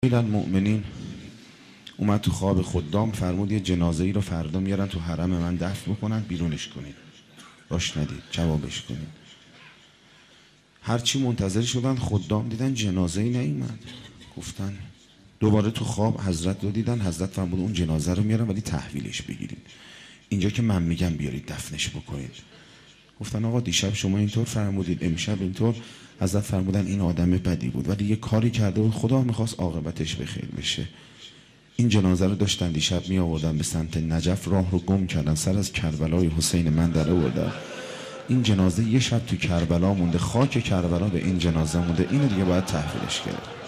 المؤمنین اومد تو خواب خدام، فرمود یه جنازه ای رو فردا میارن تو حرم من دفن بکنن، بیرونش کنین، باش ندید، جوابش کنین. هرچی منتظر شدن خدام دیدن جنازه ای نیومد، گفتن دوباره تو خواب حضرت رو دیدن، حضرت فرمود اون جنازه رو میارن ولی تحویلش بگیرین، اینجا که من میگم بیارید دفنش بکنید. گفتن آقا دیشب شما اینطور فرمودید، امشب اینطور. حضرت فرمودن این آدم بدی بود ولی یه کاری کرده بود خدا میخواست عاقبتش بخیر بشه. این جنازه رو داشتن دیشب می آوردن به سمت نجف، راه رو گم کردن، سر از کربلای حسین من در آوردن. این جنازه یه شب تو کربلا مونده، خاک کربلا به این جنازه مونده، اینو دیگه باید تحویلش کرد.